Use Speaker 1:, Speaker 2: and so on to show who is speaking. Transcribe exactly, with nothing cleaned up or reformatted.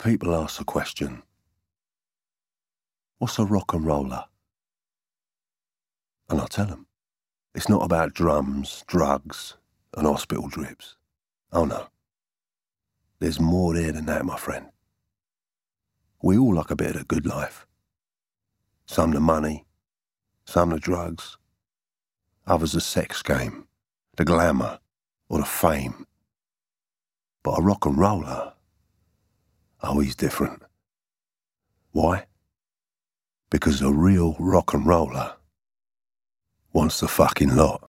Speaker 1: People ask the question, what's a rock and roller? And I tell them, it's not about drums, drugs, and hospital drips. Oh no. There's more there than that, my friend. We all like a bit of the good life. Some the money, some the drugs, others the sex game, the glamour, or the fame. But a rock and roller, oh, he's different. Why? Because a real rock and roller wants the fucking lot.